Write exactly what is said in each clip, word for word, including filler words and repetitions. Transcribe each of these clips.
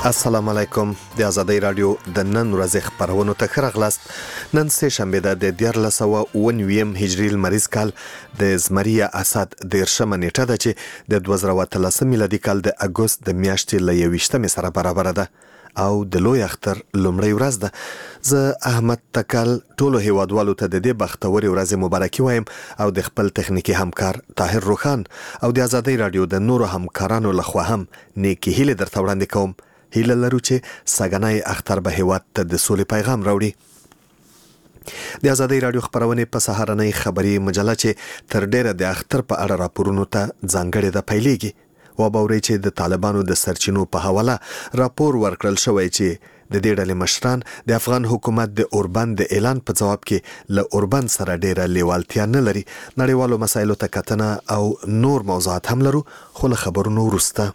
السلام علیکم. د آزادۍ رادیو د نن ورځې خبرونو ته ښه راغلاست. نن سه شنبه ده د دیارلس سوه اووه نوي هجري لمریز کال د زمریه اسد دیرشمه نیټه ده چې د دوه زره اتلس میلادي کال د اګوست د میاشتې له یوویشتمې سره برابر ده او د لوی اختر لومړی ورځ ده. زه احمد تکل ټولو هیوادوالو ته د دې بختوري ورځې مبارکي وایم او د خپل تخنیکی همکار طاهر روخان او د آزادۍ رادیو د نورو همکارانو لخوا هم نیکی هیله درته وړاندې کوم. هیله لرو چې ساګنای اختر به هیواد ته د سولې پیغام راوړي. د آزادۍ رادیو خبرونه په سهارنۍ خبري مجله چې تر ډیره د اختر په اړه راپورونو ته ځانګړي د پیلېږي و باوري چې د طالبانو د سرچینو په حواله راپور ورکړل شوی چې د دې ډلې مشران د افغان حکومت د اوربند د اعلان په جواب کې له اوربند سره ډیره لیوالتیا نه لري. نړیوالو مسایلو ته کتنه او نور موضوعات هم لرو، خو له خبرونو وروسته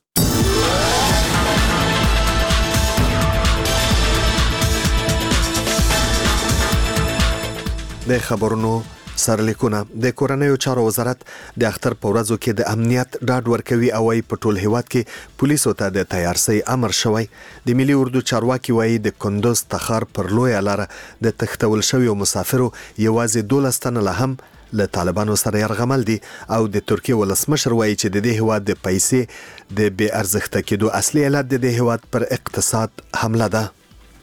د خبرونو سرلیکونه. د کورنیو چارو وزارت د اختر په ورځو کې د امنیت ډاډ ورکوي او په ټول هیواد کې پولیسو ته د تیارسي امر شوی. د ملي اردو چارواکي وایي د کندوز تخار پر لوی لار د تختول شوی مسافرو یوازې دولس تنه له هم له طالبانو سره يرغمل دي او د ترکیه ولسمشر وایي چې د دې هیواد د پیسې د بې ارزښت کېدو اصلي علت د دې هیواد پر اقتصاد حمله ده.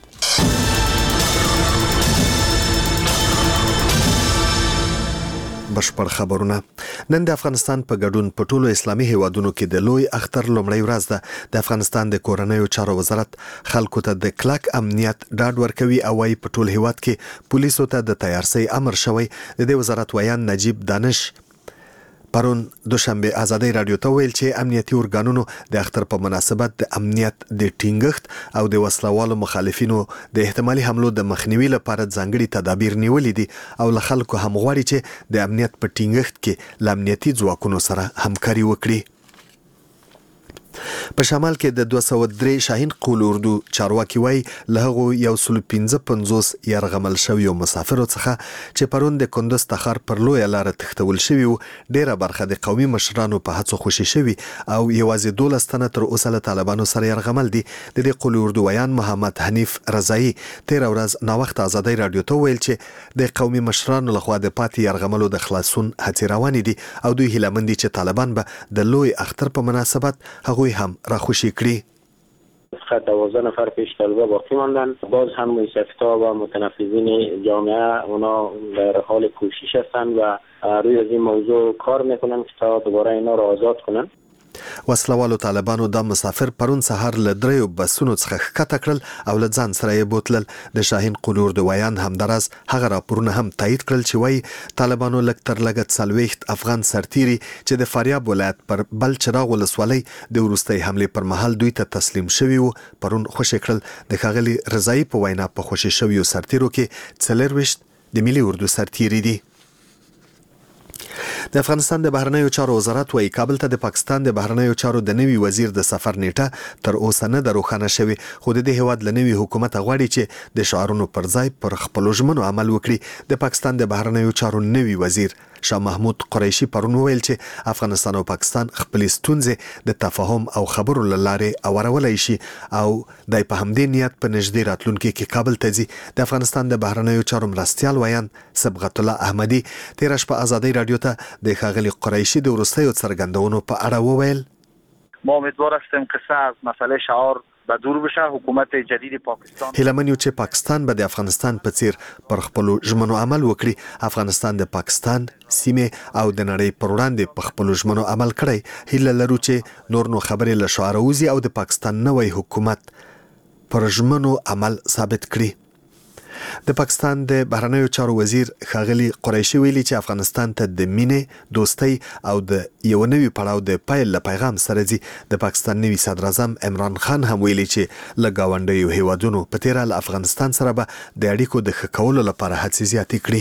بشپړ خبرونه. نن د افغانستان په ګډون په ټولو اسلامي هیوادونو کې د لوی اختر لومړی ورځ ده. د افغانستان د کورنیو چارو وزارت خلکو ته د کلک امنیت ډاډ ورکوي او وايي په ټول هیواد کې پولیسو ته د تیارسي امر شوی. د دې وزارت ویان نجیب دانش پرون دوشنبه آزادۍ رادیو ته ویل چې امنیتي ارګانونو د اختر په مناسبت د امنیت د ټینګښت او د وسلوالو مخالفینو د احتمالي حملو د مخنیوي لپاره ځانګړي تدابیر نیولې دي او له خلکو هم غواړي چې د امنیت په ټینګښت کې له امنیتي ځواکونو سره همکاري وکړي. په شمال کې د دوه سوه درې شاهین قول اردو چارواکي وای له هغه یو سل پنځه پنځوس يرغمل شوی مسافرو څخه چې پرون د کندوز تخار پر لوی لار تختول شوی ډیره برخه د قومي مشرانو په هڅو خوشي شوی او یوازې دولس تنه تر اوسه له طالبانو سره يرغمل دي. د دې قول اردو ویان محمد حنیف رضایی تیر ورځ نو وخت آزادۍ رادیو ته ویل چې د قومي مشرانو لخوا د پاتې يرغملو د خلاصون هڅې روانې دي او دوی هیله مند دي چې طالبان به د لوی اختر په مناسبت هغه هم را خوشی کړي. فقط دوازده نفر پیش طالبا باقی ماندن. باز هم مصیفتا و متنفذین جامعه اونا در حال کوشش هستند و روی از این موضوع کار میکنن که تا دوباره اینا را آزاد کنن. وسلوالو طالبانو د مسافر پرون سحر له دریو بسونو څخه ښکته کړل او له ځان سره یې بوتلل. د شاهین قلور د ویان همدارس هغه راپورونه هم تایید کړل چې وایي طالبانو لږ تر لږه څلوېښت افغان سرتیري چې د فاریاب ولایت پر بل چراغ ولسوالۍ د وروستۍ حملې پر مهال دوی ته تسلیم شوي وو پرون خوشي کړل. د ښاغلي رضایی په وینا په خوشي شویو سرتیرو کې څلرویشت د ملي اردو سرتیري دي. د افغانستان د بهرنیو چارو وزارت وايي کابل ته د پاکستان د بهرنیو چارو د نوي وزیر د سفر نیټه تر اوسه نه دروخانه شوی، خو د دې هواد لنوي حکومت غواړي چې د شعارونو پر ځای پر خپل ژمنو عمل وکړي. د پاکستان د بهرنیو چارو نوي وزیر شاه محمود قریشي پرون ویل چې افغانستان او پاکستان خپل ستونزې د تفاهم او خبرو لاره اورولای شي او د په همدې نیت په نږدې راتلونکي کې کابل ته ځي. د افغانستان د بهرنیو چارو مرستيال ویان صبغت الله احمدي تیر شپه آزادۍ رادیو ته د ښاغلي قریشي د وروستیو څرګندونو په اړه وویل. ما امیدوار هستیم که سه از مسئله شعار به دور بشه. حکومت جدید پاکستان هیلمن یو چې پاکستان به د افغانستان په څیر پر خپل ژمنو عمل وکړي. افغانستان د پاکستان سیمه او د نړۍ پر وړاندې په خپل ژمنو عمل کړی. هیله لرو چې نور نو خبرې له شعار وزي او د پاکستان نوې حکومت پر ژمنو عمل ثابت کړي. د پاکستان د بهرنیو چارو وزیر ښاغلي قریشي ویلي چې افغانستان ته د مینې، دوستۍ او د یو نوي پړاو د پیل له پیغام سره ځي. د پاکستان نوي صدر اعظم عمران خان هم ویلي چې له ګاونډیو هیوادونو په تیر له افغانستان سره به د اړیکو د ښه کولو لپاره هڅې زیاتې کړي.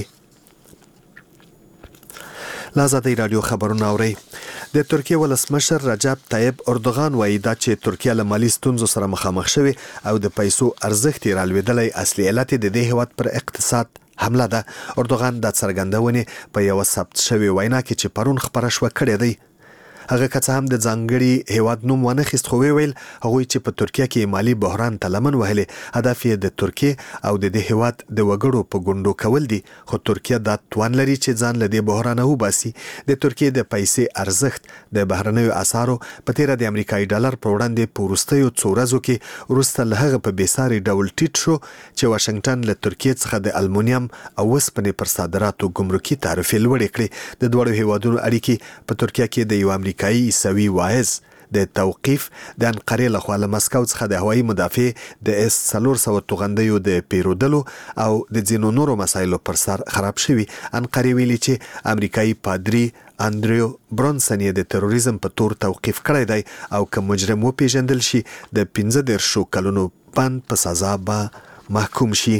آزادۍ رادیو خبرونه اوري. د ترکیه ولسمشر رجب طیب اردوغان وایي دا چې ترکیه له مالي ستونزو سره مخامخ شوی او د پیسو ارزښت یې رالوېدلی اصلي علت د دې هیواد پر اقتصاد حمله ده. اردوغان د څرګندونې په یو ثبت شوی وینا کې چې پرون خبره شوه کړې دی. هغه که څه هم د ځانګړي هیواد نوم ونه خیست خو ویل هغوی چې په ترکیه کې مالی بحران ته لمن وهلې هدف یې د ترکیه او د دې هیواد د وګړو په ګوندو کول دي خو ترکیه دا توان لري چې ځان له دې بحرانه وباسي د ترکیه د پیسې ارزښت د بهرنیو اسعارو په تیره د امریکایي ډالر په وړاندې په وروستیو څو ورځو کې وروسته له هغه په بېساري ډول ټیټ شو چې واشنګټن له ترکیه څخه د المونیم او وسپنې پر صادراتو ګمرکي تعرفې لوړې کړې د دواړو هیوادونو اړیکې په ترکیه کې د یو امریکایي عیسوي واعظ د توقیف د انقرې لخوا له مسکو څخه د هوایي مدافع د اس څلور سوه توغندیو د پیرودلو او د ځینو نورو مسایلو پر سر خراب شوي. انقرې ویلي چې امریکایي پادري اندریو برونسن یې د تروریزم په تور توقیف کړی دی او که مجرم وپیژندل شي د پنځه دېرشو کلونو بند په سزا به محکوم شي.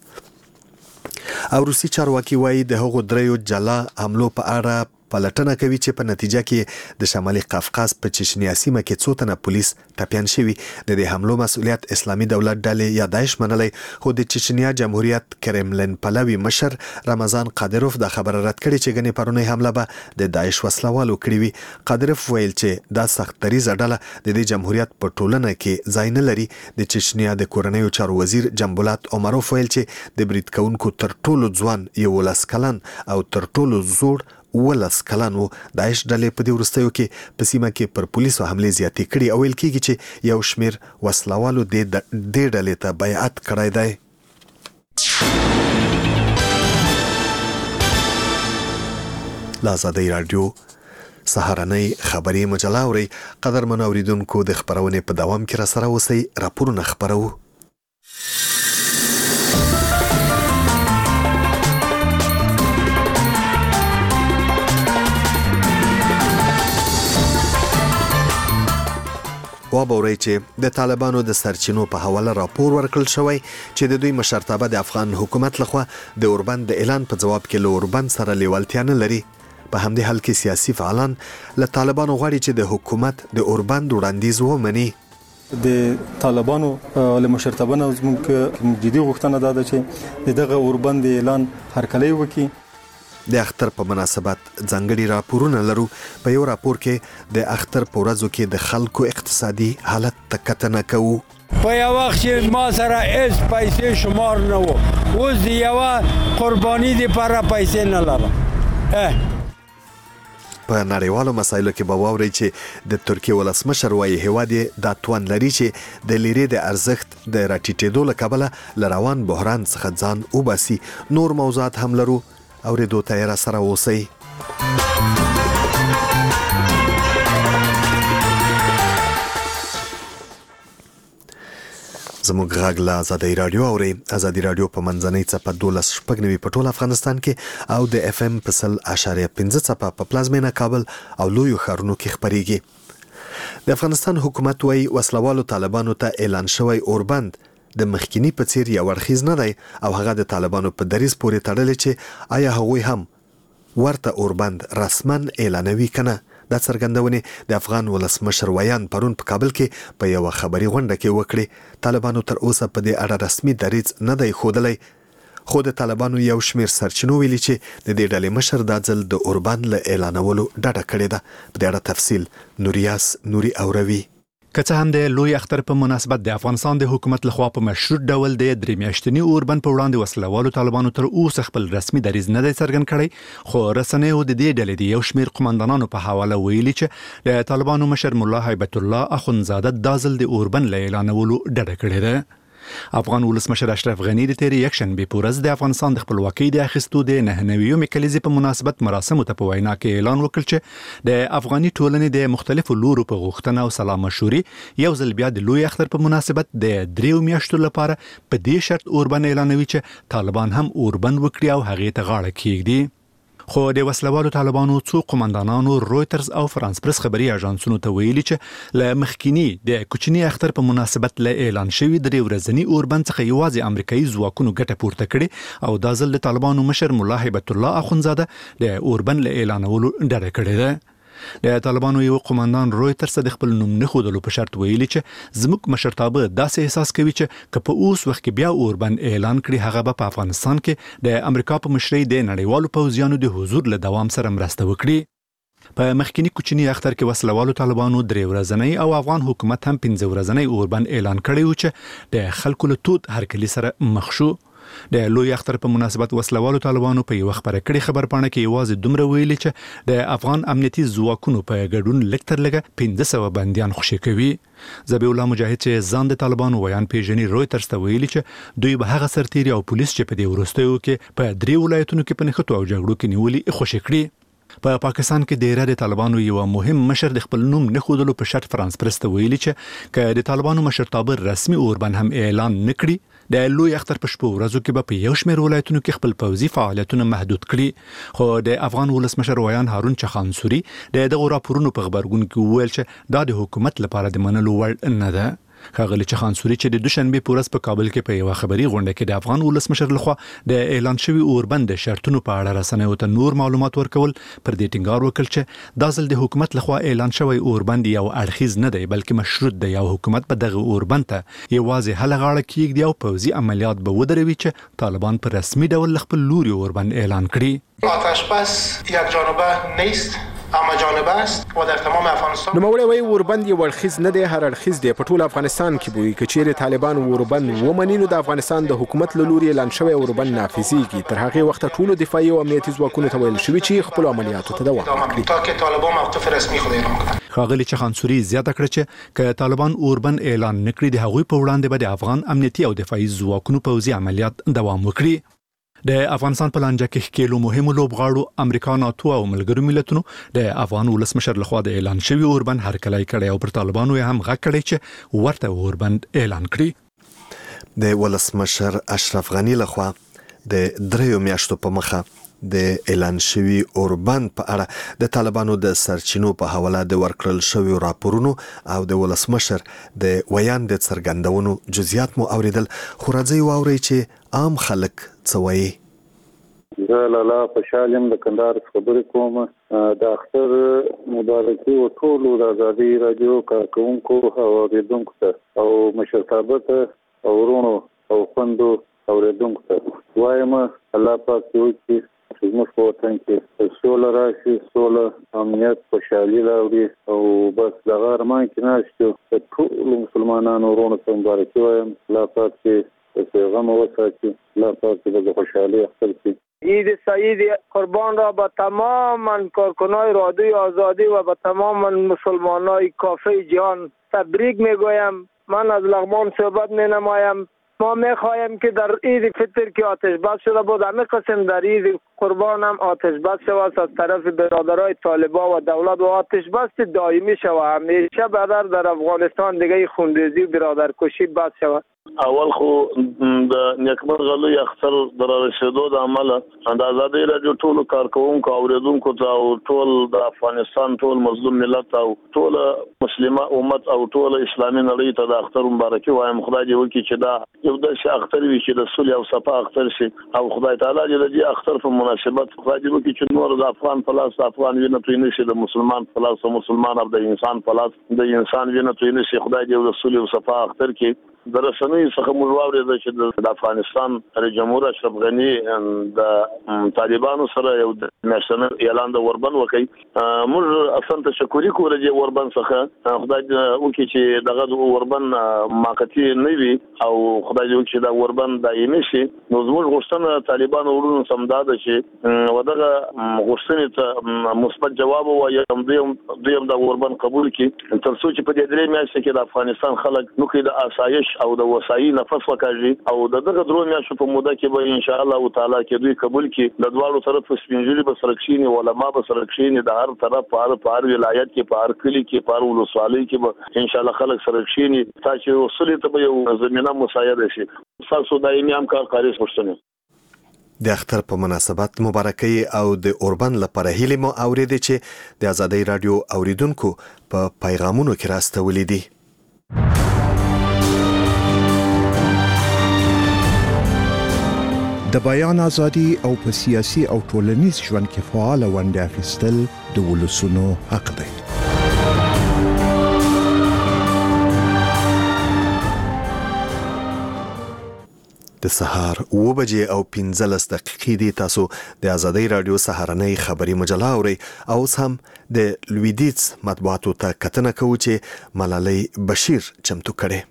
او روسي چارواکي وایي د هغو دریو جلا حملو په اړه پلټنه کوي چې په نتیجه کې د شمالي قفقاز په چچنیا سیمه کې څو تنه پولیس ټپیان شوي. د دې حملو مسؤلیت اسلامي دولت ډلې یا داعش منلی خو د چچنیا جمهوریت کرملن پلوي مشر رمضان قادروف د خبره رد کړي چې ګنې پرونی حمله به د داعش وسلوالو کړې وي. قادروف ویل چې دا سخت دریزه ډله د دې جمهوریت په ټولنه کې ځای نه لري. د چچنیا د کورنیو چارو وزیر جنبولات عمروف ویل چې د برید کوونکو تر ټولو ځوان یولس کلن او تر ټولو زوړ ولس کلن وو. داعش ډلې په دې وروستیو کې په سیمه کې پر پولیسو حملې زیاتې کړي او ویل کېږي چې یو شمېر وسلوالو دې ډلې ته بیعت کړی دی. له ازادۍ راډیو سهارنۍ خبري مجله اورئ. قدرمنو اوریدونکو د خپرونې په دوام کې راسره اوسئ. راپورونه خپرو. وابورئ چې د طالبانو د سرچینو په حواله راپور ورکړل شوی چې د دوی مشرتابه د افغان حکومت لخوا د اوربند د اعلان په جواب کې له اوربند سره لیوالتیا نه لري. په همدې حال کې سیاسي فعالان له طالبانو غواړي چې د حکومت د اوربند وړاندیز ومني. د طالبانو له مشرتابه نه زموږ جدي غوښتنه ده چې دغه اوربند اعلان هرکلی وکړي. د اختر په مناسبت ځانګړي راپورونه لرو. په یو راپور کې د اختر په ورځو کې د خلکو اقتصادي حالت ته کتنه کوو. په یو وخت چې ما سره هیڅ پیسې شمار نه وو، اوس د یوه قرباني دپاره پیسې نه لرم. په نړیوالو مسایلو کې به واورئ چې د ترکیې ولسمشر وایي هیواد یې دا توان لري چې د لیرې د ارزښت د راټیټېدو له کبله له روان بحران څخه ځان وباسي. نور موضوعات هم لرو. اوریدو ته یې راسره اوسئ. زموږ غږ له ازادۍ راډیو اورئ. ازادي راډیو په منځنۍ څپه دولس شپږ نوي په ټول افغانستان کې او د اف ام په سل اشاریه پنځه څپه په پلازمینه کابل او لویو ښارونو کې خپریږي. د افغانستان حکومت وایي وسلوالو طالبانو ته اعلان شوی اوربند د مخکینی په څیر یو اړخیز نه دی او هغه د طالبانو په دریځ پورې تړلی چې آیا هغوی هم ورته اوربند رسما اعلانوي که نه. دا څرګندونې د افغان ولسمشر ویان پرون په کابل کې په یوه خبري غونډه کې وکړې. طالبانو تر اوسه په دې اړه رسمي دریځ نه دی ښودلی خو د طالبانو یو شمېر سرچینو ویلي چې د دې ډلې مشر دا ځل د اوربند له اعلانولو ډډه کړې ده. په دې اړه تفصیل نوریاس نوري اوروي. که څه هم د لوی اختر په مناسبت د افغانستان د حکومت لخوا په مشروط ډول د درې میاشتني اوربند په وړاندې وسلوالو طالبانو تر اوسه خپل رسمي دریځ نه دی څرګند کړی، خو رسنیو د دې ډلې د یو شمېر قومندانانو په حواله ویلي چې د طالبانو مشر ملا هیبت الله اخونزاده دا ځل د اوربند له اعلانولو ډډه کړې ده. افغان ولسمشر اشرف غنی د تیرې یکشنبې په ورځ د افغانستان د خپلواکۍ د اخیستو د نهه نویمې کلیزې په مناسبت مراسمو ته په وینا کې اعلان وکړ چې د افغاني ټولنې د مختلفو لورو په غوښتنه او سلا مشورې یو ځل بیا د لوی اختر په مناسبت د دریو میاشتو لپاره په دې شرط اوربند اعلانوي چې طالبان هم اوربند وکړي او هغې ته غاړه کېږدي. خو د وسلوالو طالبانو څو قومندانانو رويټرز او فرانس پرس خبري اژانسونو ته ویلي چې له مخکینی د کوچنی اختر په مناسبت له اعلان شوی د ورځنی اوربند څخه یوازې امریکایي ځواکونو ګټه پورته کړي او د ځل طالبانو مشر ملا هیبت الله اخونزاده د اوربند له اعلانولو ډډه کړې ده. د طالبانو یو قومندان رويټرز د خپل نوم نه خودلو په شرط ویلي چې زموږ مشرتابه داسې احساس کوي چې که په اوس وخت کې بیا اوربند اعلان کړي هغه به په افغانستان کې د امریکا په مشرۍ د نړیوالو پوځیانو د حضور له دوام سره مرسته وکړي. په مخکینی کوچنی اختر کې وسلوالو طالبانو درې ورځنی او افغان حکومت هم پنځه ورځنی اوربند اعلان کړی و چې د خلکو له تود هرکلی سره مخ شو. د لوی اختر په مناسبت وسلوالو طالبانو په یو خبره کړي خبر پاڼه کې یوازې دومره ویلي چې د افغان امنیتي ځواکونو په ګډون لکتر لګه پنځه سوه بنديان خوشي کوي. ذبیح الله مجاهد چې ځان د طالبانو ویان پیژني رویترز ته ویلي چې دوی به هغه سرتیري او پولیس چې په دې وروستیو کې په درې ولایتونو کې په نښتو او جګړو کې نیولي خوشي کړي. په پاکستان کې د ایران د طالبانو یو مهم مشر د خپل نوم نه خودلو په شرط فرانس پریس ته ویلي چې ک د طالبانو مشرتابه رسمي اوربند هم اعلان نکړي د لوی اختر په شپو ورځو کې به په یو شمېر ولایتونو کې خپل پوځي فعالیتونه محدود کړي. خو د افغان ولسمشر ویان هارون چخانسوري د دغه راپورونو په خبرګون کې وویل چې دا د حکومت لپاره د منلو وړ نه ده. ښاغلي چخانسوري چې د دوشنبه په ورځ په کابل کې په یو خبري غونډه کې د افغان ولسمشر لخوا د اعلان شوی اوربند د شرطونو په اړه رسنیو ته نور معلومات ورکول پر دې ټینګار وکړ چې دا ځل د حکومت لخوا اعلان شوی اوربند یو اړخیز نه دی بلکې مشروط دی. یو حکومت په دغه اوربند ته یوازې هله غاړه کېږدي او پوځي عملیات به ودروي چې طالبان په رسمي ډول خپل لوري اوربند اعلان کړي. آتش بس یک جانبه نیست اما جانبه است و در تمام افغانستان. نو مولوی وی اوربند یو اړخیز نه دی هر اړخیز دی په ټول افغانستان کې بوي کچېره طالبان اوربند ومني نو د افغانستان د حکومت له لوري اعلان شوی اوربند نافذيږي. تر هغه وخت ټول دفاعي او امنیتي ځواکونو ته ویل شوی چې خپل عملیاتو ته دوام ورکړي تا که طالبان موقف رسمي خود اعلام کړي. ښاغلي چخانسوري زیاته کړه چې ک طالبان اوربند اعلان نکړي د هغوی په وړاندې به د افغان امنیتي او دفاعي ځواکونو پوځي عملیات دوام وکړي. د افغانستان په لانجه کې ښکېلو مهمو لوبغاړو امریکا، ناتو او ملګرو ملتونو د افغان ولسمشر لخوا د اعلان شوی اوربند هرکلی کړی او پر طالبانو هم غږ کړی چې ورته اوربند اعلان کړي. د ولسمشر اشرف غنی لخوا د دریو میاشتو په مخه د اعلان شوی اوربند په اړه د طالبانو د سرچینو په حواله د ورکړل شوی راپورونو او د ولسمشر د ویان د څرګندونو جزئیات مو اوریدل. خو راځي واوري چې عام خلک څه وایي. زه لاله خوشحالم د کندهار خبرې کوم. د اختر مبارکي او ټولو د ازادي رادیو کارکونکو او اوریدونکو ته او مشرتابه ته او ورونو او خوندو اوریدونکو ته وایم الله پاک دې وکړي زموږ په وطن کې سوله راشي، سوله، امنیت، خوشحالي راوړي او بس دغه ارمان کې ناست یو. د ټولو مسلمانانو ورونو ته مبارکي وایم. الله پاک دې پیغام وساتي، الله پاک دې د خوشحالي اختر کړي. عید سعید قربان را به تمام کارکنای رادیوی آزادی و به تمام مسلمانای کافه جهان تبریک میگویم. من از لغمان صحبت می نمایم. ما میخواهیم که در عید فطر که آتش بس شده بود همه قسم در عید قربان هم آتش بس شود از طرف برادرای طالبان و دولت و آتش بس دائمی شود. همیشه برادر در افغانستان دیگه خوندیزی و برادرکشی بس شود. اول خو د نیکمرغه لوی اختر در رسیدو د عمله د ازادي رادیو ټولو کارکونکو اوریدونکو ته او ټول د افغانستان ټول مظلوم ملت او ټول مسلمه امت او ټول اسلامي نړۍ ته د اختر مبارکي وایم. خدای دې وکړي چې دا یو د اختر وي چې د صلح او صفا اختر شي او خدای تعالی دې د اختر په مناسبت خدای دې وکړي چې نور د افغان په لاس افغان وینه توی نشي، د مسلمان په لاس مسلمان او د انسان په لاس د انسان وینه توی نشي. خدای دې د صلح او صفا اختر کې د رسنۍ څخه موږ واورېدل چې د افغانستان رئیس جمهور اشرف غني د طالبانو سره یو میاشتنی اعلان د اوربند وکړي. موږ اصلا تشکر کوو د اوربند څخه. خدای وکړي چې دغه اوربند موقتی نه وي او خدای دې وکړي چې دا اوربند دایمي شي. نو زموږ غوښتنه طالبانو ورونو سم دا ده چې ودغه غوښتنې ته مثبت جواب ووایي، دویم دویم د اوربند قبول کړي تر څو چې په دې درې میاشتو کې د افغانستان خلک نو کې د آسایش او د وسایي نفس وکړي او د دغه درو میاشتو په موده کې به ان شاء الله تعالی کې دوی قبول کړي. د دوالو طرف سپینځلي به سرکشيني علما به سرکشيني د هر طرف په هر په هر ولایت کې په هر کلی کې په هر ولسوالۍ کې به ان شاء الله خلک سرکشيني تاسو وصلې ته به یو زمينه مساعده شي. تاسو دایمي همکار کاری غوښتنه د اختر په مناسبت مبارکي او د اوربند لپاره هیله مو اوریدي چې د ازادي رادیو اوریدونکو په پیغامونو کې راستولې دي. د بیان ازادي او په سیاسي او ټولنیز ژوند کې فعال ونډه اخیستل د ولسونو حق دی. د سهار اوه بجې او پنځلس دقیقې دی. تاسو د ازادۍ راډیو سهارنۍ خبري مجله اورئ او اوس هم د لویدیځ مطبوعاتو ته کتنه کوو چې ملالۍ بشیر چمتو کړي.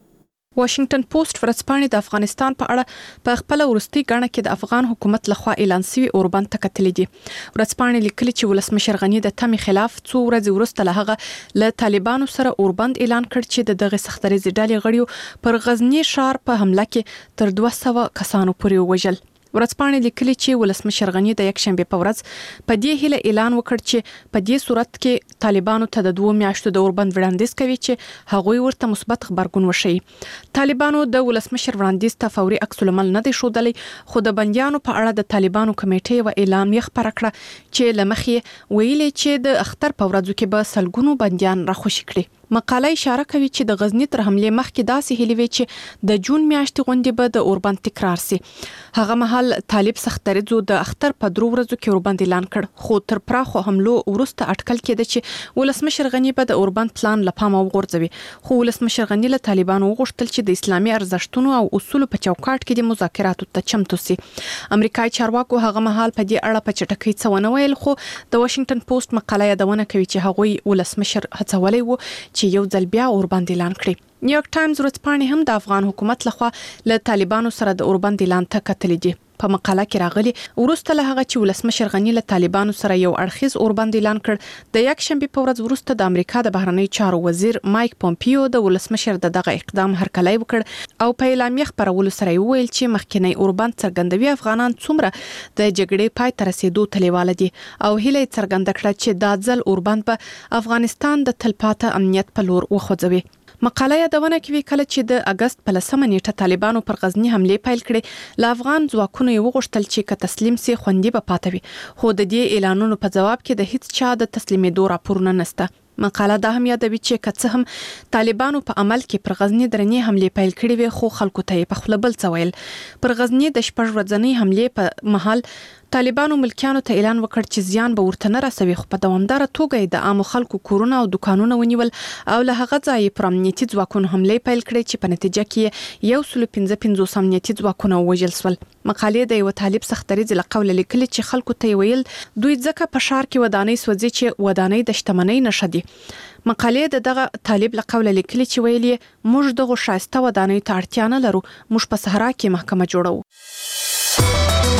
واشنگټن پوسټ ورځپاڼې د افغانستان په اړه په خپل ورستي غاڼه کې د افغان حکومت لخوا اعلان شوی اوربند ته کتلې دي. ورځپاڼې لیکلي چې ولسمشر غنی د تمی خلاف څو ورځې وروسته له هغه له طالبانو سره اوربند اعلان کړ چې د دغه سختریزي ډلې غړیو پر غزنی ښار په حمله کې تر دوه سوه کسانو پورې وژل. ورځپاڼې لیکلي چې ولسمشر غنی د یک شنبه په ورځ په دې هیله اعلان وکړ چې په دې صورت کې طالبانو ته د دوه میاشتو د اوربند وړاندیز کوي چې هغوی ورته مثبت خبرګون وشي. طالبانو د ولسمشر وړاندیز ته فوري عکس العمل نه دی ښودلی، خو د بنديانو په اړه د طالبانو کمیټې و اعلامیه خبره کړه چې لمخې ویلي چې د اختر په ورځو کې به سلګونو بنديان راخوشي کړي. مقاله اشاره کوي چې د غزنی تر حمله مخکې داسې هلي وی چې د جون میاشتې غونډې به د اوربند تکرار سي. هغه مهال طالب سختریزو د اختر په درو ورځو کې اوربند اعلان کړ، خو تر پراخو حملو وروسته اټکل کېده چې ولسمشر غنی به د اوربند پلان لپاره وغورځوي. خو ولسمشر غنی له طالبانو وغوښتل چې د اسلامي ارزښتونو او اصولو په چوکاټ کې د مذاکراتو ته چمتو سي. امریکایي چارواکو هغه مهال په دې اړه په چټکۍ څه ونه ویل، خو د واشنگټن پوسټ مقاله یادونه کوي چې هغوی ولسمشر هڅولې وو چې یو ځل بیا اوربند اعلان کړي. نیویارک ټایمز ورځپاڼې هم د افغان حکومت لخوا له طالبانو سره د اوربند اعلان ته کتلې دي. په مقاله کې راغلي ورسته له هغه چې ولسمشر غنی له طالبانو سره یو اړخیز اوربند اعلان کړ، د یک شنبه په ورځ وروسته د امریکا د بهرنی چارو وزیر مایک پومپیو د ولسمشر د دغه اقدام هرکلی وکړ او په اعلامیه خبرولو سره ویل چې مخکینی اوربند څرګندوي افغانان څومره د جګړې پای ته رسیدو تلیواله دي او هیله څرګنده کړه چې دا ځل اوربند به افغانستان د تلپاته امنیت په لور وخوځوي. مقاله یادونه کوي کله چې د اگست په لسمه نیټه طالبانو پر غزنی حمله پیل کړې، له افغان ځواکونو یو غوښتل چې که تسلیم سي خوندي به پاتوي، خو د دې اعلانونو په جواب کې د هیڅ چا د تسلیمېدو راپورونه نشته. مقاله دا هم یادوي چې که څه هم طالبانو په عمل کې پر غزنی درنې حمله پیل کړې وي، خو خلکو ته په خپل بل څه ویل. پر غزنی د شپږ ورځې حمله په محل طالبانو ملکیانو ته اعلان وکړ چې زیان به ورته نه رسوي، خو په دوامدار توګه د عام خلکو کورونه او دکانونه ونیول او له هغه ځای پر امنیتي ځواکونو حمله پیل کړې چې په نتیجه کې یو سل پنځه پنځوس امنیتي ځواکونه وژل شول. مقالې د یو طالب سختریز له قوله لیکلي چې خلکو ته ویل دوی ځکه په ښار کې ودانۍ سوځي چې ودانۍ د شتمنۍ نښه دي. مقالې د دغه طالب له قوله لیکلي چې ویلي موږ دغه شایسته ودانۍ ته اړتیا نه لرو، موږ په صحرا کې محکمه جوړو.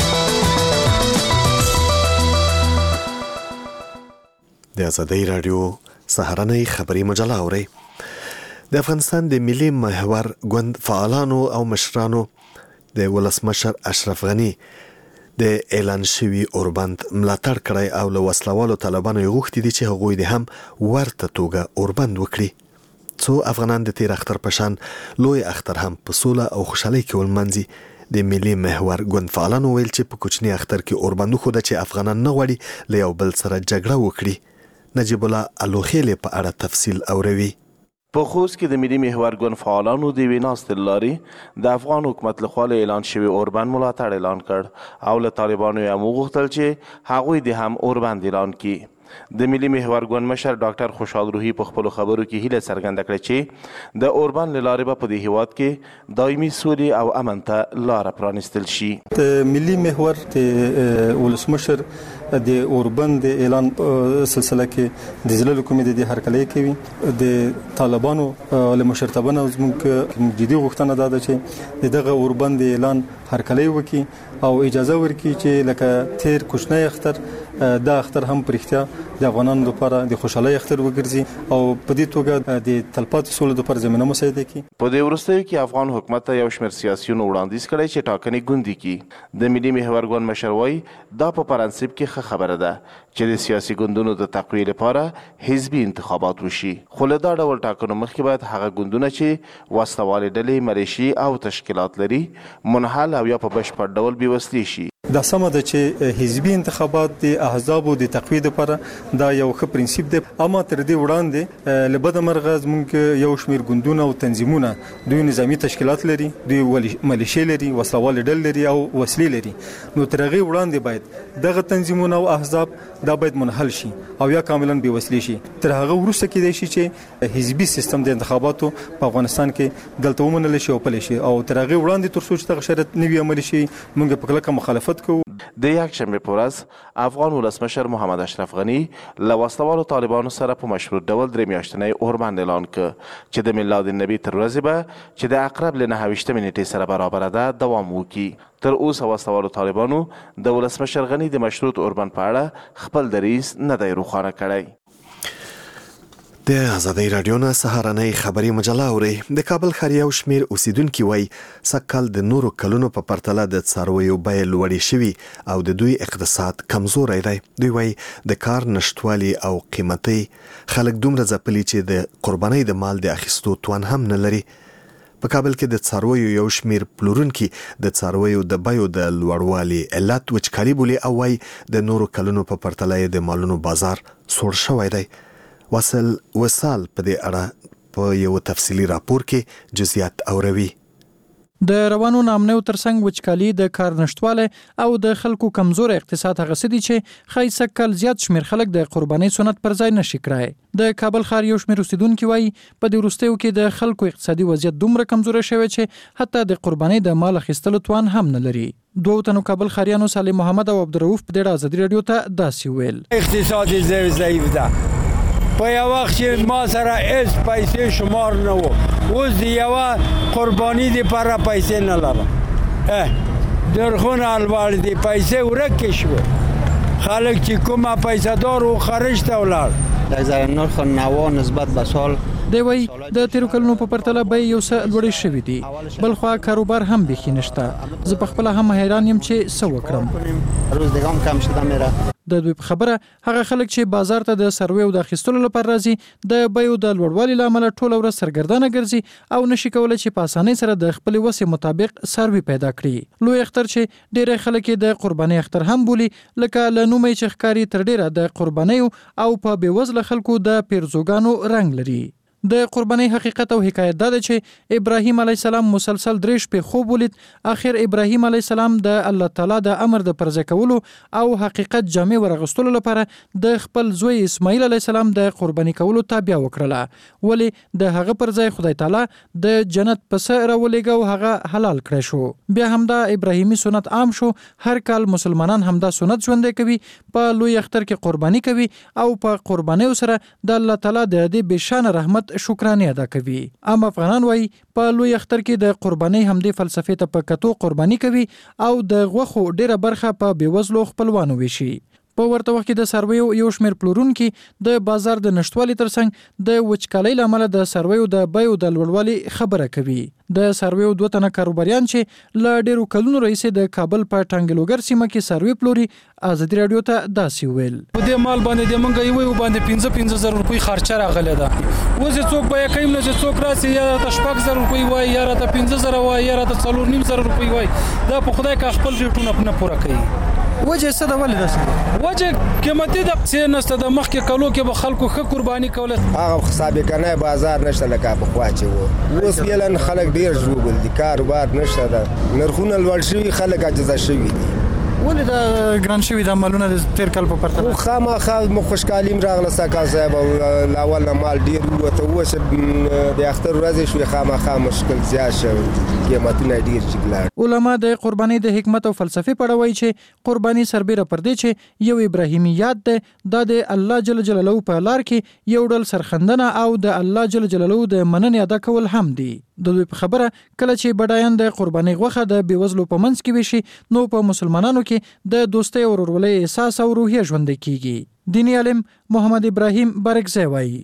د ازادۍ راډیو سهارنۍ خبري مجله اورئ. د افغانستان د ملي محور ګوند فعالانو او مشرانو د ولسمشر اشرف غنی د اعلان شوی اوربند ملاتړ کړی او له وسلوالو طالبانو غوښتي دي چې هغوی د هم ورته توګه اوربند وکړي. څو افغانان د تیر اختر پشان لوی اختر هم په سوله او خوشحالۍ کې ولمنځي. د ملي محور ګوند فعالانو ویل چې په کوچني اختر کې اوربند خو د چې افغانان نه غواړي له یو بل سره جګړه وکړي. نجیب الله الوخیل په اړه تفصیل اوروي. په خوست کې د ملي محور ګوند فعالانو د ویناست لاري د افغان حکومت لخوا اعلان شوی اوربند ملاتړ اعلان کړ او له طالبانو یې وغوښتل چې هغوی د هم اوربند اعلان کړي. د ملي محور ګوند مشر ډاکټر خوشحال روحي په خپل خبرو کې هیله څرګنده کړه چې د اوربند لارې به په دې هیواد کې دایمي سولې او امن ته لار پرانستل شي. د ملي محور د ولسمشر د اوربند اعلان سلسله کې د ضلع حکومت د هرکلی کوي. د طالبانو له مشرتابه نه زموږ جدي غوښتنه ده چې دغه اوربند اعلان هرکلی وکړي او اجازه ورکړي چې لکه تیر کوچنی اختر دا اختر هم پرختیا د افغانانو لپاره د خوشحالۍ اختر وګرځي او په دې توګه د تلپاتې سولې لپاره زمينه مساعده کړي. په دې وروستیو کې افغان حکومت ته یو شمېر سیاسيونو وړاندیز کړی چې ټاکنې ګوندي کړي. د ملي محور ګوند مشر وایي دا په پرانسیب کې ښه خبره ده چې د سیاسي ګوندونو د تقویې لپاره حزبي انتخابات وشي، خو له دا ډول ټاکنو مخکې باید هغه ګوندونه چې وسله والې ډلې مریشي او تشکیلات لري منحل او یا په بشپړ ډول بې وسلې شي. دا سم ده چې حزبي انتخابات د احزابو د تقوید لپاره دا یو ښه پرنسپ دی. اما تر دې وړاندې لبد مرغ زمونږ یو شمیر ګوندونه او تنظیمونه دوی نظامی تشکیلات لري، دوی ملیشې لري، وسلوال ډلې لري او وسلې لري. نو تر هغه وړاندې باید دغه تنظیمونه او احزاب دا باید منحل شي او یا کاملا بې وسلې شي. تر هغه وروسته کېدای شي چې حزبي سیستم د انتخاباتو په افغانستان کې دلته ومنل شي او پلی شي، او تر هغه وړاندې تر څو چې دغه شرط نوي عملي شي موږ په کلکه مخالفت کوو. د یکشنبه په ورځ افغان ولسمشر محمد اشرف غني له وسلوالو طالبانو سره په مشروط ډول درې میاشتنی اوربند اعلان کړ چې د میلاد النبي تر ورځې به چې د اقرب له نهه ویشتمې نیټې سره برابره ده دوام وکړي. تر اوسه وسلوالو طالبانو د ولسمشر غني د مشروط اوربند په اړه خپل دریځ نه دی روښانه کړی. د ازادۍ راډیو نه سهارنۍ خبري مجله اوري. د کابل ښار یو شمیر اوسیدونکي وایي سږکال د نورو کلونو په پرتله د څارویو بیې لوړې شوي او د دوی اقتصاد کمزوری دی. دوی وایي د کار نشتوالي او قیمتي خلک دومره ځپلي چې د قربانۍ د مال د اخیستو توان هم نه لري. په کابل کې د څارویو یو شمیر پلورونکي د څارویو د بیو د لوړوالي علت وچکالي بولي او وایي د نورو کلونو په پرتله د مالونو بازار سوړ شوی دی. وصل وصال په دې اړه په یو تفصیلی راپور کې جزئیات اوروي. د روانو نامنو ترڅنګ وچکالي د کار نشټواله او د خلکو کمزور اقتصاد هغه سدي چې خایسه کل زیات شمیر خلک د قرباني سنت پر ځای نشي کړای. د کابل ښار یو شمیر اوسیدونکو وایي په دې وروستیو کې د خلکو اقتصادي وضعیت دومره کمزوره شوی چې حتی د قرباني د مال اخیستلو توان هم نه لري. دوه تنو کابل ښاریانو صالح محمد او عبدالرؤف په دې ازادي رادیو ته داسې ویل. اقتصادي ضعیف ده. په یو وخت چې ما سره هیڅ پیسې شمار نه و، اوس د یوه قرباني دپاره پیسې نه لرم. درخونه الوړ دي، پیسې ورکې شوې. خلک چې کومه پیسه دار و خارج ته ولاړ. د زر نرخ نوا نسبت به سال دی وایي د تیرو کلونو په پرتله بیې یو څه لوړې شوي دي، بل خوا کاروبار هم بیخي نشته. زه په خپله هم حیران یم چې څه وکړم. روزګار کم شده میره. د دوی په خبره هغه خلک چې بازار ته د سرویو د اخیستلو لپاره راځي د بیو د لوړوالي له امله ټوله ورځ سرګردانه ګرځي او نشي کولی چې په اسانۍ سره د خپل وسې مطابق سروي پیدا کړي. لوی اختر چې ډېری خلک د قرباني اختر هم بولي، لکه له نومه چې ښکاري تر ډېره د قربانیو او په بېوزله خلکو د پیرزوګانو رنګ لري. د قرباني حقیقت او حکایت دا ده چې ابراهیم علیه السلام مسلسل درې شپې خوب ولید. اخر ابراهیم علیه السلام د الله تعالی د امر د پرځای کولو او حقیقت جامع ورغستلو لپاره د خپل زوی اسماعیل علیه السلام د قرباني کولو تابع وکړله، ولی د هغه پرځای خدای تعالی د جنت پسه راولېږه او هغه حلال کړی شو. بیا همدا ابراهیمی سنت عام شو. هر کال مسلمانان همدا سنت ژوندی کوي، په لوی اختر کې قرباني کوي او په قربانیو سره د الله تعالی د دې بشان رحمت شکرانه ادا کوي. عام افغانان وایي په لوی اختر کې د قرباني همدې فلسفې ته په کتو قرباني کوي او د غوښو ډیره برخه په بېوزلو خپلوانو ویشي. په ورته وخت کې د سرویو یو شمیر پلورونکي د بازار د نشټوالي ترڅنګ د وچکالۍ له امله د سرویو د بیو د لوړوالي خبره کوي. د سرویو دوه تنه کاروباریان چې له ډیرو کلونو راهیسې د کابل په ټانګلوګر سیمه کې سروي پلوري ازادي رادیو ته داسې ویل. په دې مال باندې د منګه یو باندې پنځه پنځه زره روپۍ خرچه راغله ده. اوس څوک به کایم نه څوک راسي یا د شپږ زره روپۍ وای یا د پنځه زره وای یا د څلور نیم زره روپۍ وای. دا په خدای کا خپل ریټونه نه پوره کوي. وجه څه د ولې داسې وجه قیمتي د څه نسته د مخکې کلو کې به خلکو ښه قرباني کوله. هغه سابقانه بازار نشته لکه پخوا چې و. اوس فعلا خلک ډېر ژوبل دي، کاروبار نشته ده، نرخونه لوړ شوي، خلک عاجزه شوي دي. ولې د ګران شوي د مالونه د تیر کال په پرتله؟ خامخا مو خوشحالي راغله ساکان صاحب او له اول نه مال ډېر ووته. اوس د اختر ورځې شوې خامخا مشکل زیات شوی، قیمتونه ډېر چې لاړ. علما د قرباني د حکمت او فلسفې په اړه وایي چې قرباني سربیره پر دې چې یو ابراهیمي یاد ده، دا د الله جل جلاله په لار کې یو ډول سرخندنه او د الله جل جلاله د مننې ادا کول هم دي. د دوی په خبره کله چې بډایان د قرباني غوښه د بېوزلو په منځ کې وشي نو په مسلمانانو کې د دوستۍ او ورورولۍ احساس او روحیه ژوندی کیږي. دینی عالم محمد ابراهیم برکزی وایي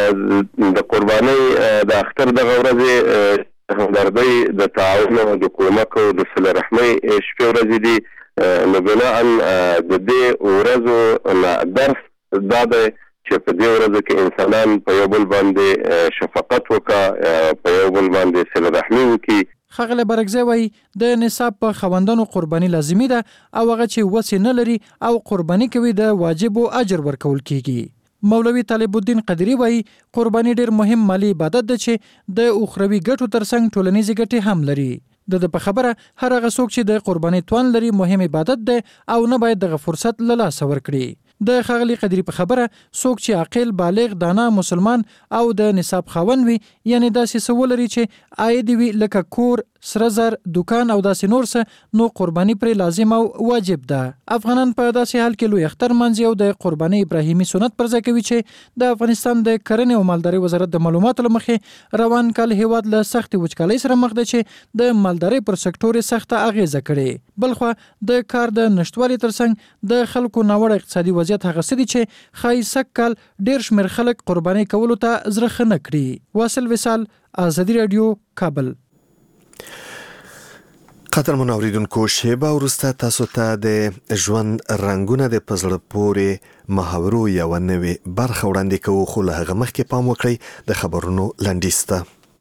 د قرباني د اختر دغه ورځې همدردۍ د تعاون او د کومک او د صله رحمۍ شپې ورځې دي. نو بناء د دې ورځو درس دا دی چې په دې ورځو کې انسانان په یو بل باندې شفقت وکړي، په یو بل باندې صله رحمي وکړي. خغله برګزی وای د نصاب په خوندانو قرباني لازمي ده او هغه چې وسې نه لري او قرباني کوي د واجب او اجر ورکول کیږي. مولوی طالب الدین قدری وای قرباني ډیر مهم مالی عبادت ده چې د اخروی ګټو ترڅنګ ټولنیزې ګټې هم لري. د په خبره هر هغه څوک چې د قرباني توان لري مهم عبادت ده او نه باید دغه فرصت له لاسه ورکړي. د خغلی قدری په خبره څوک چې عاقل بالغ دانا مسلمان او د نصاب خاوند وي یعنی داسې سوال لري چې عاید وي لکه کور سره زر دکان او داسې نور څه نو قرباني پر لازم او واجب ده. افغانان په داسې حال کې لوی اختر منځي او د قرباني ابراهیمي سنت پر ځای کوي چې د افغانستان د کرنې او مالداري وزارت د معلوماتو لمخې روان کال هیواد له سخت وچکالۍ سره مخ ده چې د مالداري پر سکتور سخته اغیزه کړي. بلخو د کار د نشټوالي ترڅنګ د خلکو ناوړه اقتصادي وضعیت هغه سدي چې خای سکل ډیر شمیر خلک قرباني کولو ته زړه نه کړي. واصل وصال آزادی رادیو کابل. قدر منوریدونکو شیبه ورسته تاسو ته د ژوند رنگونه د پزړه پورې محاورو یو نوې برخه وړاندې کوو خو له هغه مخکې پام وکړئ د خبرونو لنډیسته.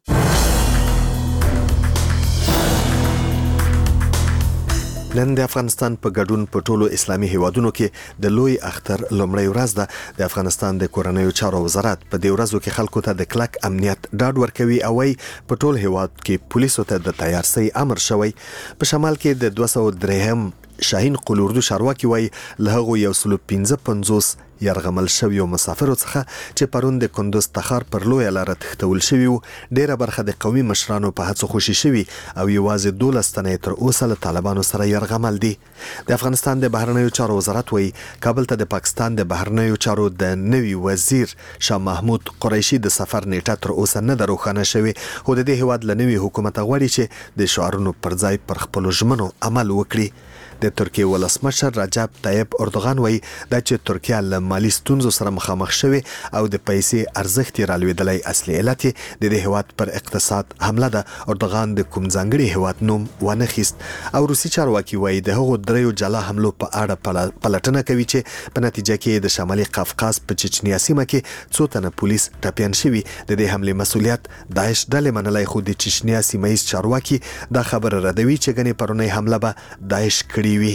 نن د افغانستان په ګډون په ټولو اسلامي هیوادونو کې د لوی اختر لومړی ورځ ده. د افغانستان د کورنیو چارو وزارت په دې ورځو کې خلکو ته د کلک امنیت ډاډ ورکوي او په ټول هیواد کې پولیسو ته د تیارسي امر شوی. په شمال کې د دوه سوه درې شاهین قلوردو شارواکي وای له هغه یو سل پنځه پنځوس يرغمل شوی مسافرو څخه چې پرون د کندوز تخار پر لوی لار تختول شوی و ډیره برخه د قومي مشرانو په هڅو خوشي شوی او یوازې دولس تنه تر اوسه له طالبانو سره يرغمل دي. د افغانستان د بهرنیو چارو وزارت وای کابل ته د پاکستان د بهرنیو چارو د نوي وزیر شاه محمود قریشي د سفر نیټه تر اوسه نه دروخانه شوی خو د دې هواد لنوي حکومت غواړي چې د شعارونو پر ځای پر خپل ژمنو عمل وکړي. د ترکیه ولسمشر رجب طیب اردوغان وایي دا چې ترکیه له مالی ستونزو سره مخامخ شوی او د پیسې ارزښت یې رالوېدلی اصلي علت د دې هیواد پر اقتصاد حمله ده. اردوغان د کوم ځانګړي هیواد نوم ونه خیست او روسي چارواکي وایي د هغو دریو جلا حملو په اړه پلټنه کوي چې په نتیجه کې د شمالي قفقاز په چچنیا سیمه کې څو تنه پولیس ټپیان شوي. د دې حملې مسؤلیت داعش ډلې منلی خو د چچنیا سیمه ییز چارواکي دا خبره ردوي چې ګنې پرونی حمله به داعش کړې وي.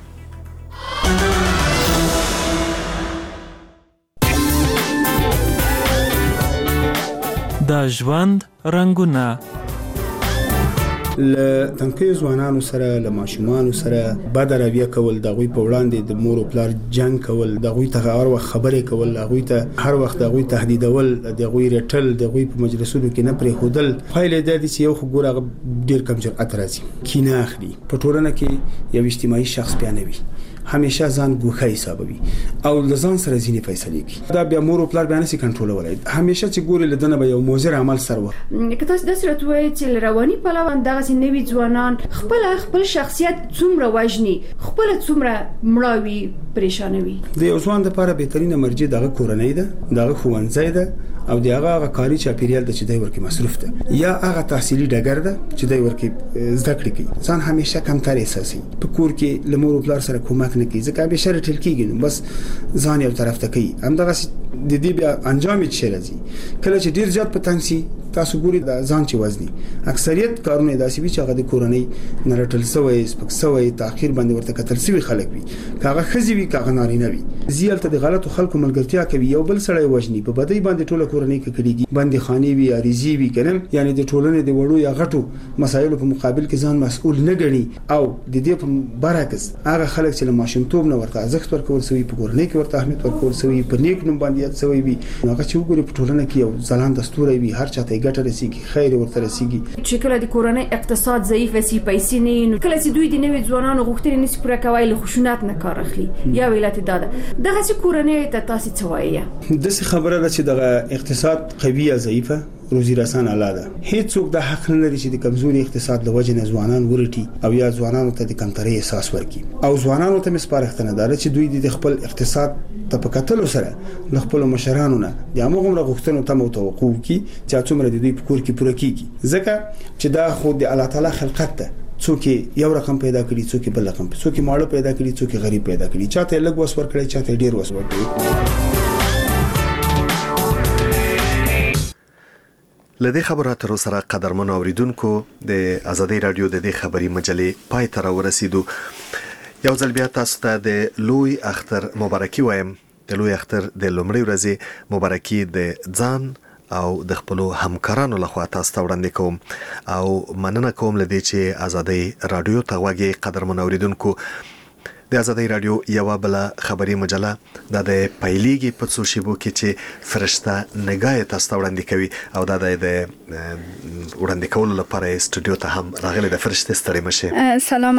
د ژوند رنگونه له تنکي ځوانانو سره له ماشومانو سره بد رویه کول د غوي په وړاندې د مور او پلار جنگ کول د غوي ته هر وخت خبرې کول د غوي ته هر وخت د غوي تهدیدول د غوي رټل د غوي په مجلسونو کې نه پرې خودل فایل د دې چې یو خو ګوره ډیر کم جرأت راځي کینه اخلي په ټولنه کې یو اجتماعي شخص بیانوي همیشه ځان ګوښه حسابوي او لزان سره ځینې فیصلې کوي دا بیا مور او پلار بیان سي کنټرولولای همیشه چې ګوري لدنه به یو موزر عمل سره و که تاسو د سره توې چې رواني پلوان دغه نوي ځوانان خپل خپل شخصیت څومره وژني خپل څومره مړاوي پریشانوي د یو ځوان لپاره بهترینه مرجع دغه کورنۍ ده دغه ښوونځی ده او دغه هغه کاري چاپیریال د چې دی ورکی مصروف ده یا هغه تحصیلي ډګر ده چې دی ورکی زده کړې کوي ځان همیشه کم تر احساسي په کور کې لمر او پلار سره کومک نه کوي ځکه به شر ټل کېږي بس ځان یو طرف ته کوي همدغه د دې بیا انجام یې شي راځي کله چې ډیر زیات پتنسي تاسو ګوري د ځان چې وزني اکثریت کارونه داسې وي چې هغه د کورنۍ نرټل سوی سپک سوی تاخير باندې ورته کتل سوی خلک وي کاغه خزي وي کاغه نارینه وي زیالته د غلطو خلکو ملګرتیا کوي یو بل سره وژني په بدی باندې ټوله کورنۍ کې کړيږي باندې خاني وي اریزي وي کنن یعنی د ټولنې د وړو یا غټو مسایلو په مقابل کې ځان مسؤل نه ګڼي او د دې په برعکس هغه خلک چې له ماشومتوب نه ورته ارزښت ورکول سوی په کورنۍ کې ورته اهمیت ورکول سوی په نیک نوم باندې سوی وي هغه چې وګوري په ټولنه کې یو ځلان دستور وي هر چاته ګټه رسیږي خیر ورته رسیږي چې کله د کورنۍ اقتصاد ضعیف وي پیسې نه نو کله چې دوی د نوي ځوانانو غوښتنې نشي پوره کوي له خشونت نه کار اخلي یا ویلات داده دغه چې کورنۍ ته تاسو څه وایي د څه خبره ده چې دغه اقتصاد قوي یا ضعیفه روزي رسان اعلی ده هیڅوک د حق نه لري چې د کمزوري اقتصاد له وجې نه ځوانان ورټي او یا ځوانانو ته د کمترۍ احساس ورکړي او ځوانانو ته مسپارښتنه ده چې دوی د خپل اقتصاد ته په کتلو سره د خپل مشرانو نه د هغه غوښتنو ته متوقع کی چې څومره د دوی په کور کې پوره کیږي ځکه چې دا خو د الله تعالی خلقت ده څوک یو رقم پیدا کړي څوک بل رقم څوک ماړه پیدا کړي څوک غریب پیدا کړي چاته لږ وس ور کړی چاته ډیر وس ور کړی. لدې خبرو اترو سره قدرمن اوریدونکو د ازادي رادیو د دې خبري مجلې پای ته ورسیدو. یو ځل بیا تاسو ته د لوی اختر مبارکي وایم. د لوی اختر د لومړۍ ورځې مبارکي د ځان او د خپل همکارانو لخوا تاسو ته وړاندې کوم او مننه کوم لدې چې ازادي رادیو ته واګي قدرمن اوریدونکو. د ازادي رادیو یو بل خبري مجله د پایلیږي په څو شیبو کې چې فرشته نگاه تاسو ته وړاندې کوي او دا د وړاندې کولو لپاره استودیو ته هم راغلي د فرشته ستړي مشه. سلام